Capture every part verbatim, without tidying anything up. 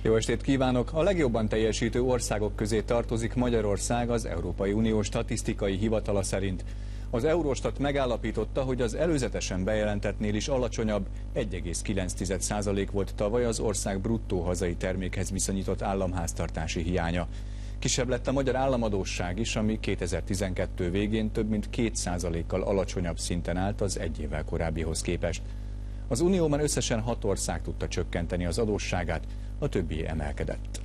Jó estét kívánok! A legjobban teljesítő országok közé tartozik Magyarország az Európai Unió statisztikai hivatala szerint. Az Eurostat megállapította, hogy az előzetesen bejelentettnél is alacsonyabb, egy egész kilenc százalék volt tavaly az ország bruttó hazai termékhez viszonyított államháztartási hiánya. Kisebb lett a magyar államadósság is, ami kétezer-tizenkettő végén több mint két százalékkal alacsonyabb szinten állt az egy évvel korábbihoz képest. Az Unióban összesen hat ország tudta csökkenteni az adósságát, a többi emelkedett.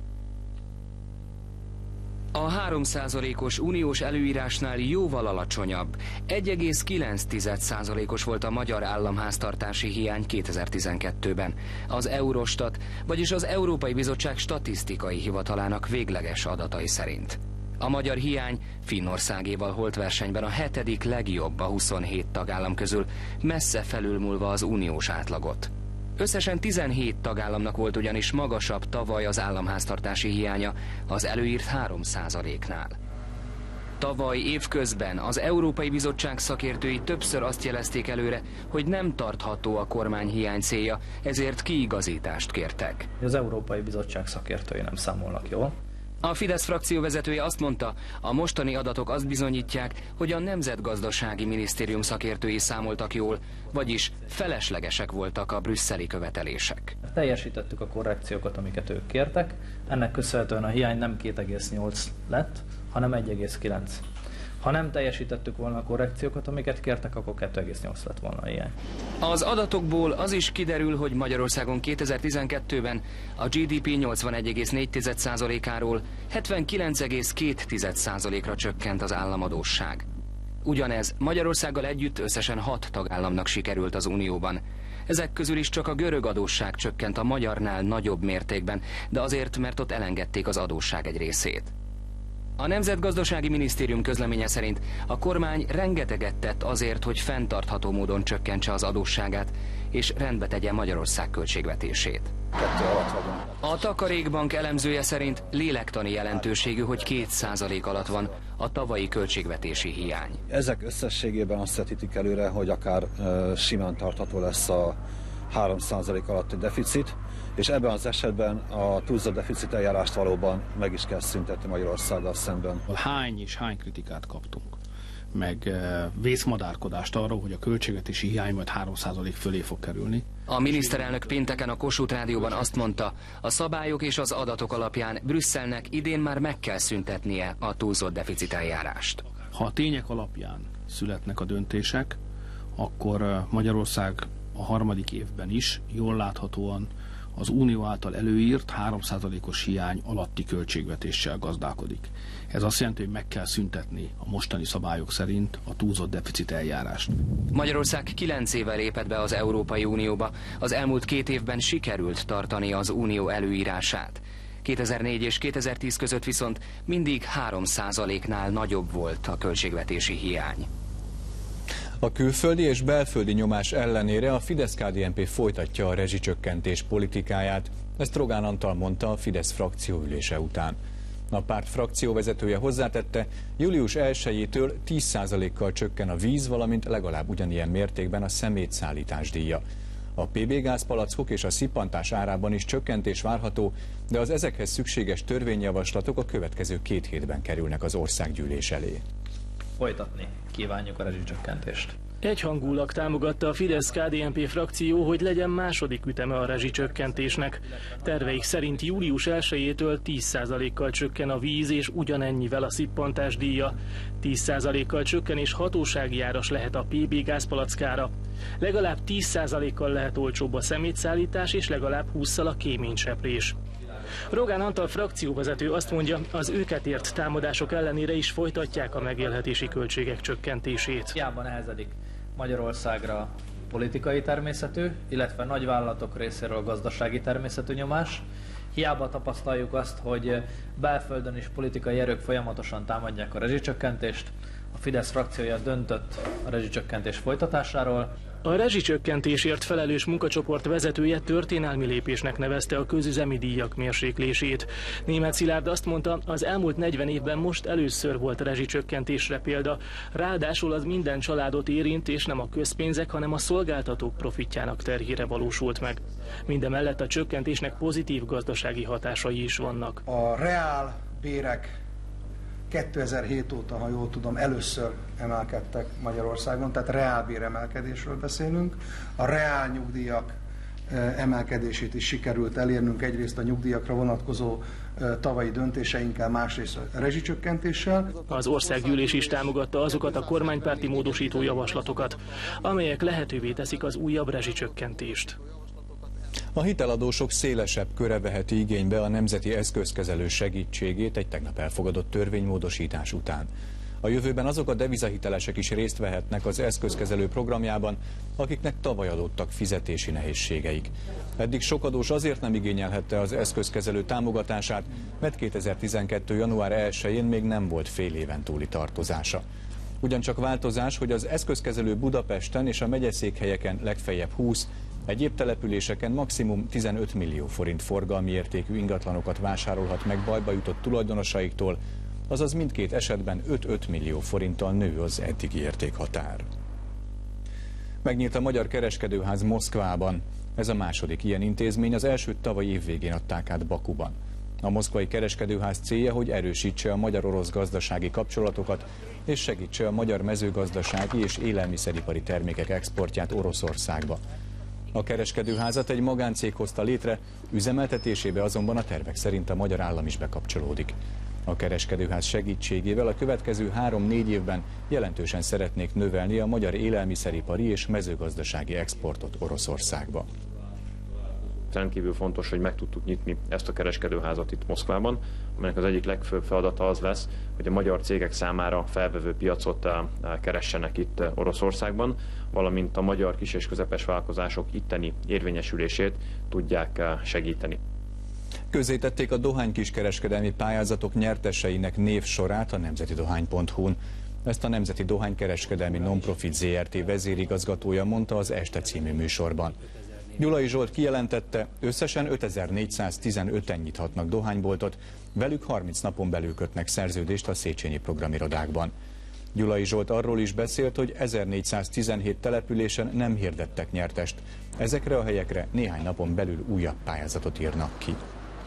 A három százalékos uniós előírásnál jóval alacsonyabb. egy egész kilenc százalékos volt a magyar államháztartási hiány kétezer-tizenkettőben. Az Eurostat, vagyis az Európai Bizottság statisztikai hivatalának végleges adatai szerint. A magyar hiány Finnországéval holt versenyben a hetedik legjobb a huszonhét tagállam közül, messze felülmúlva az uniós átlagot. Összesen tizenhét tagállamnak volt ugyanis magasabb tavaly az államháztartási hiánya az előírt három százaléknál. Tavaly évközben az Európai Bizottság szakértői többször azt jelezték előre, hogy nem tartható a kormány hiány célja, ezért kiigazítást kértek. Az Európai Bizottság szakértői nem számolnak jól. A Fidesz frakció vezetője azt mondta, a mostani adatok azt bizonyítják, hogy a Nemzetgazdasági Minisztérium szakértői számoltak jól, vagyis feleslegesek voltak a brüsszeli követelések. Teljesítettük a korrekciókat, amiket ők kértek, ennek köszönhetően a hiány nem két egész nyolc lett, hanem egy egész kilenc. Ha nem teljesítettük volna a korrekciókat, amiket kértek, akkor kettő egész nyolc lett volna a hiány. Az adatokból az is kiderül, hogy Magyarországon kétezer-tizenkettőben a gé dé pé nyolcvanegy egész négy százalékáról hetvenkilenc egész két százalékra csökkent az államadósság. Ugyanez Magyarországgal együtt összesen hat tagállamnak sikerült az Unióban. Ezek közül is csak a görög adósság csökkent a magyarnál nagyobb mértékben, de azért, mert ott elengedték az adósság egy részét. A Nemzetgazdasági Minisztérium közleménye szerint a kormány rengeteget tett azért, hogy fenntartható módon csökkentse az adósságát, és rendbe tegye Magyarország költségvetését. A Takarékbank elemzője szerint lélektani jelentőségű, hogy két százalék alatt van a tavalyi költségvetési hiány. Ezek összességében azt vetítik előre, hogy akár uh, simán tartható lesz a három százalék alatti deficit, és ebben az esetben a túlzott deficit eljárást valóban meg is kell szüntetni Magyarországgal szemben. Hány és hány kritikát kaptunk, meg vészmadárkodást arról, hogy a költségvetési hiány majd három százalék fölé fog kerülni. A miniszterelnök pénteken a Kossuth Rádióban azt mondta, a szabályok és az adatok alapján Brüsszelnek idén már meg kell szüntetnie a túlzott deficit eljárást. Ha a tények alapján születnek a döntések, akkor Magyarország a harmadik évben is jól láthatóan az Unió által előírt három százalékos hiány alatti költségvetéssel gazdálkodik. Ez azt jelenti, hogy meg kell szüntetni a mostani szabályok szerint a túlzott deficit eljárást. Magyarország kilenc éve lépett be az Európai Unióba. Az elmúlt két évben sikerült tartani az Unió előírását. kétezer-négy és kétezer-tíz között viszont mindig három százaléknál nagyobb volt a költségvetési hiány. A külföldi és belföldi nyomás ellenére a Fidesz-ká dé en pé folytatja a rezsicsökkentés politikáját. Ezt Rogán Antal mondta a Fidesz frakcióülése után. A párt frakcióvezetője hozzátette, július elsejétől tíz százalékkal csökken a víz, valamint legalább ugyanilyen mértékben a szemétszállítás díja. A pé bé gázpalackok és a szippantás árában is csökkentés várható, de az ezekhez szükséges törvényjavaslatok a következő két hétben kerülnek az országgyűlés elé. Folytatni kívánjuk a rezsicsökkentést. Egyhangulag támogatta a Fidesz-ká dé en pé frakció, hogy legyen második üteme a rezsicsökkentésnek. Terveik szerint július elsejétől tíz százalékkal csökken a víz és ugyanennyivel a szippantás díja. tíz százalékkal csökken és hatósági áras lehet a pé bé gázpalackára. Legalább tíz százalékkal lehet olcsóbb a szemétszállítás és legalább hússzal a kéményseprés. Rogán Antal frakcióvezető azt mondja, az őket ért támadások ellenére is folytatják a megélhetési költségek csökkentését. Hiába nehezedik Magyarországra politikai természetű, illetve nagyvállalatok részéről gazdasági természetű nyomás. Hiába tapasztaljuk azt, hogy belföldön is politikai erők folyamatosan támadják a rezsicsökkentést. A Fidesz frakciója döntött a rezsicsökkentés folytatásáról. A rezsicsökkentésért felelős munkacsoport vezetője történelmi lépésnek nevezte a közüzemi díjak mérséklését. Németh Szilárd azt mondta, az elmúlt negyven évben most először volt rezsicsökkentésre példa. Ráadásul az minden családot érint, és nem a közpénzek, hanem a szolgáltatók profitjának terhére valósult meg. Mindemellett a csökkentésnek pozitív gazdasági hatásai is vannak. A reál bérek kétezer-hét óta, ha jól tudom, először emelkedtek Magyarországon, tehát reálbér emelkedésről beszélünk. A reál nyugdíjak emelkedését is sikerült elérnünk, egyrészt a nyugdíjakra vonatkozó tavalyi döntéseinkkel, másrészt a rezsicsökkentéssel. Az országgyűlés is támogatta azokat a kormánypárti módosító javaslatokat, amelyek lehetővé teszik az újabb rezsicsökkentést. A hiteladósok szélesebb köre veheti igénybe a nemzeti eszközkezelő segítségét egy tegnap elfogadott törvénymódosítás után. A jövőben azok a devizahitelesek is részt vehetnek az eszközkezelő programjában, akiknek tavaly adottak fizetési nehézségeik. Eddig sok adós azért nem igényelhette az eszközkezelő támogatását, mert kétezer-tizenkettő. január elsején még nem volt fél éven túli tartozása. Ugyancsak változás, hogy az eszközkezelő Budapesten és a megyeszékhelyeken legfeljebb húsz, egyéb településeken maximum tizenöt millió forint forgalmi értékű ingatlanokat vásárolhat meg bajba jutott tulajdonosaiktól, azaz mindkét esetben öt-öt millió forinttal nő az eddigi értékhatár. Megnyílt a Magyar Kereskedőház Moszkvában. Ez a második ilyen intézmény, az elsőt tavaly év végén adták át Bakuban. A moszkvai kereskedőház célja, hogy erősítse a magyar-orosz gazdasági kapcsolatokat és segítse a magyar mezőgazdasági és élelmiszeripari termékek exportját Oroszországba. A kereskedőházat egy magáncég hozta létre, üzemeltetésébe azonban a tervek szerint a magyar állam is bekapcsolódik. A kereskedőház segítségével a következő három-négy évben jelentősen szeretnék növelni a magyar élelmiszeripari és mezőgazdasági exportot Oroszországba. Rendkívül fontos, hogy meg tudtuk nyitni ezt a kereskedőházat itt Moszkvában, amelynek az egyik legfőbb feladata az lesz, hogy a magyar cégek számára felvevő piacot keressenek itt Oroszországban, valamint a magyar kis- és közepes vállalkozások itteni érvényesülését tudják segíteni. Közzétették a dohánykiskereskedelmi pályázatok nyerteseinek névsorát a nemzeti dohány pont hu-n. Ezt a Nemzeti Dohánykereskedelmi Nonprofit zé er té vezérigazgatója mondta az Este című műsorban. Gyulai Zsolt kijelentette, összesen ötezer-négyszáztizenöten nyithatnak dohányboltot, velük harminc napon belül kötnek szerződést a Széchenyi programirodákban. Gyulai Zsolt arról is beszélt, hogy ezernégyszáztizenhét településen nem hirdettek nyertest. Ezekre a helyekre néhány napon belül újabb pályázatot írnak ki.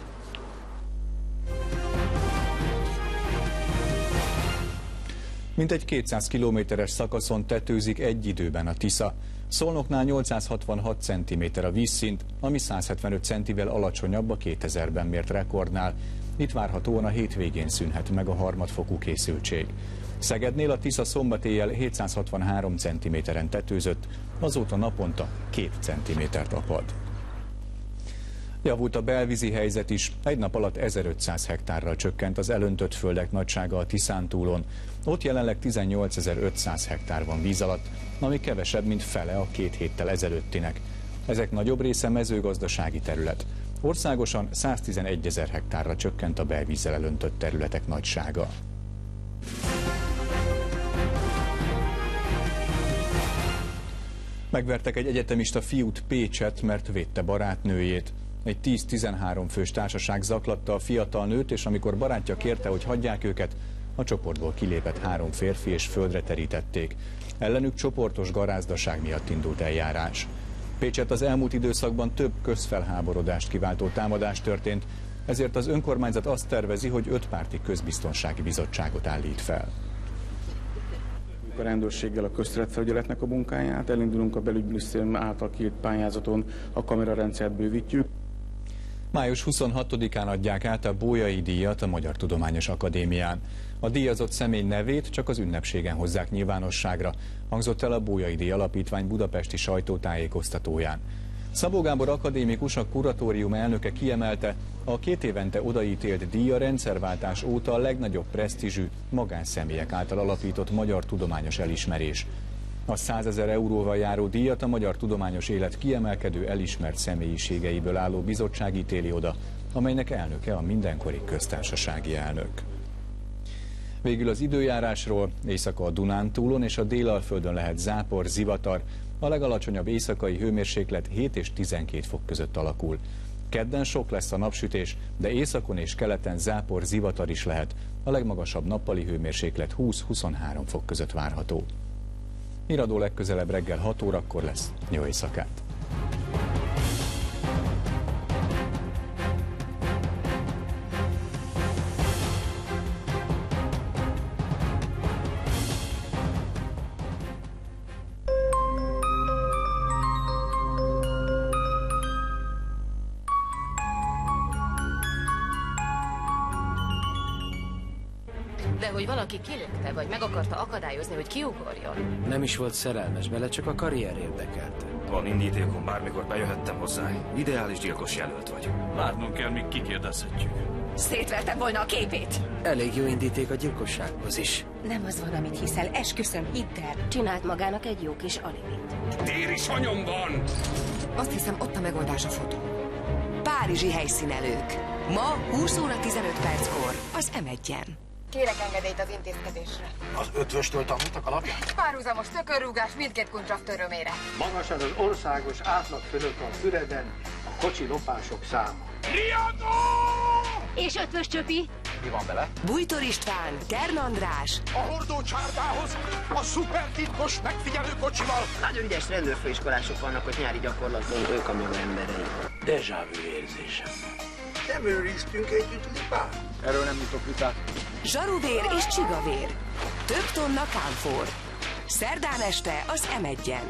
Mintegy kétszáz kilométeres szakaszon tetőzik egy időben a Tisza. Szolnoknál nyolcszázhatvanhat centiméter a vízszint, ami száz hetvenöt centivel alacsonyabb a kétezerben mért rekordnál. Itt várhatóan a hétvégén szűnhet meg a harmadfokú készültség. Szegednél a Tisza szombat éjjel hétszázhatvanhárom centiméteren tetőzött, azóta naponta két centimétert apad. Javult a belvízi helyzet is, egy nap alatt ezerötszáz hektárral csökkent az elöntött földek nagysága a Tiszántúlon. Ott jelenleg tizennyolcezer-ötszáz hektár van víz alatt, ami kevesebb, mint fele a két héttel ezelőttinek. Ezek nagyobb része mezőgazdasági terület. Országosan száztizenegyezer hektárra csökkent a belvízzel elöntött területek nagysága. Megvertek egy egyetemista fiút Pécset, mert védte barátnőjét. Egy tíz-tizenhárom fős társaság zaklatta a fiatal nőt, és amikor barátja kérte, hogy hagyják őket, a csoportból kilépett három férfi és földre terítették. Ellenük csoportos garázdaság miatt indult eljárás. Pécset az elmúlt időszakban több közfelháborodást kiváltó támadás történt, ezért az önkormányzat azt tervezi, hogy ötpárti közbiztonsági bizottságot állít fel. A rendőrséggel a közterületfelügyeletnek a munkáját, elindulunk a belügyminisztérium által kiírt pályázaton, a kamerarendszert bővítjük. május huszonhatodikán adják át a Bolyai díjat a Magyar Tudományos Akadémián. A díjazott személy nevét csak az ünnepségen hozzák nyilvánosságra, hangzott el a Bolyai díj alapítvány budapesti sajtótájékoztatóján. Szabó Gábor akadémikus, a kuratórium elnöke kiemelte, a két évente odaítélt díj a rendszerváltás óta a legnagyobb presztízsű magánszemélyek által alapított magyar tudományos elismerés. A százezer euróval járó díjat a magyar tudományos élet kiemelkedő elismert személyiségeiből álló bizottság ítéli oda, amelynek elnöke a mindenkori köztársasági elnök. Végül az időjárásról: éjszaka a Dunántúlon és a Délalföldön lehet zápor, zivatar, A legalacsonyabb éjszakai hőmérséklet hét és tizenkét fok között alakul. Kedden sok lesz a napsütés, de északon és keleten zápor, zivatar is lehet. A legmagasabb nappali hőmérséklet húsz-huszonhárom fok között várható. Híradó legközelebb reggel hat órakor lesz. Jó éjszakát! De hogy valaki kilökte, vagy meg akarta akadályozni, hogy kiugorjon. Nem is volt szerelmes bele, csak a karrier érdekelte. Van indítékom, bármikor bejöhettem hozzá. Ideális gyilkos jelölt vagy. Várnunk kell, míg kikérdezhetjük. Szétvertem volna a képét! Elég jó indíték a gyilkossághoz is. Nem az van, amit hiszel, esküszöm, hidd el. Csinált magának egy jó kis alibit. Téri sanyom van! Azt hiszem, ott a megoldás a fotó. Párizsi helyszínelők. Ma húsz óra tizenöt perckor az em egyen. Kérek engedélyt az intézkedésre. Az ötvöstől tanultak alapján? Párhuzamos tökörrúgás mindkét kuncsaf örömére. Magasan az országos átlag fölött a Füreden a kocsi lopások száma. Riadó! És ötvös csöpi? Mi van vele? Bújtor István, Kern András. A hordó csárdához a szupertitkos megfigyelő kocsival. Nagyon ügyes rendőrfőiskolások vannak ott nyári gyakorlaton, ők a maga emberei. Déjà vu érzésem. Nem őriztünk együtt lipát? Erről nem nyitok vitát. Zsaruvér és csigavér. Több tonna kámfor. Szerdán este az em egyen.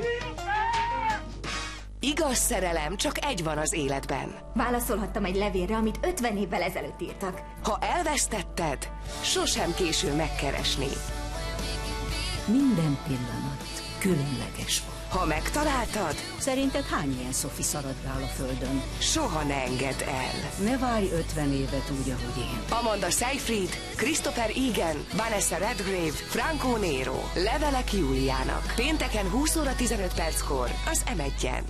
Igaz szerelem csak egy van az életben. Válaszolhattam egy levélre, amit ötven évvel ezelőtt írtak. Ha elvesztetted, sosem késő megkeresni. Minden pillanat különleges volt. Ha megtaláltad, szerinted hány ilyen Sophie szaladgál a földön? Soha ne engedd el. Ne várj ötven évet úgy, ahogy én. Amanda Seyfried, Christopher Egan, Vanessa Redgrave, Franco Nero, Levelek Júliának. Pénteken húsz óra tizenöt perckor az em egyen.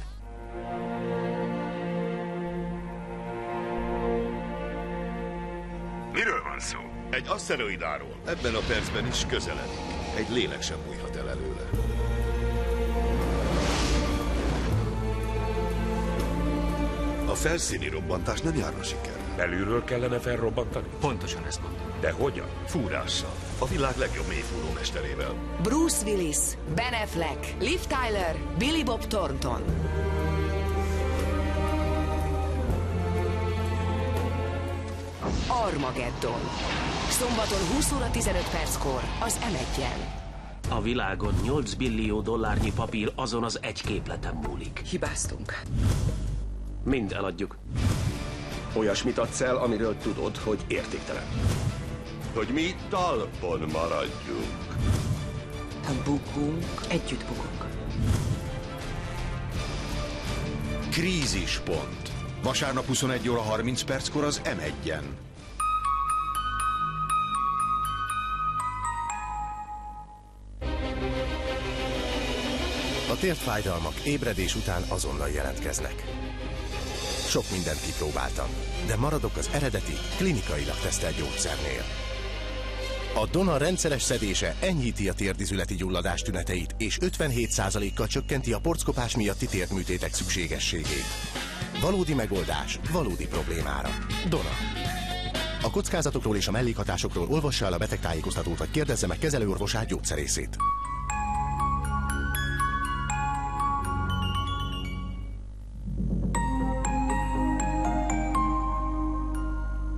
Miről van szó? Egy aszteroidáról. Ebben a percben is közeledik. Egy lélek sem bújhat el előle. A felszíni robbantás nem járna siker. Belülről kellene felrobbantani? Pontosan ezt mondom. De hogyan? Fúrással. A világ legjobb mélyfúró mesterével. Bruce Willis, Ben Affleck, Liv Tyler, Billy Bob Thornton. Armageddon. Szombaton húsz óra tizenöt perckor az em egyen. A világon nyolc billió dollárnyi papír azon az egy képleten múlik. Hibáztunk. Mind eladjuk. Olyasmit adsz el, amiről tudod, hogy értéktelen. Hogy mi talpon maradjunk. Ha bukunk, együtt bukunk. Krízispont. Vasárnap huszonegy óra harminc perckor az em egyen. A térfájdalmak ébredés után azonnal jelentkeznek. Sok mindent kipróbáltam, de maradok az eredeti, klinikailag tesztelt gyógyszernél. A Dona rendszeres szedése enyhíti a térdizületi gyulladás tüneteit, és ötvenhét százalékkal csökkenti a porckopás miatti térdműtétek szükségességét. Valódi megoldás, valódi problémára. Dona. A kockázatokról és a mellékhatásokról olvassa el a betegtájékoztatót, vagy kérdezze meg kezelőorvosát, gyógyszerészét.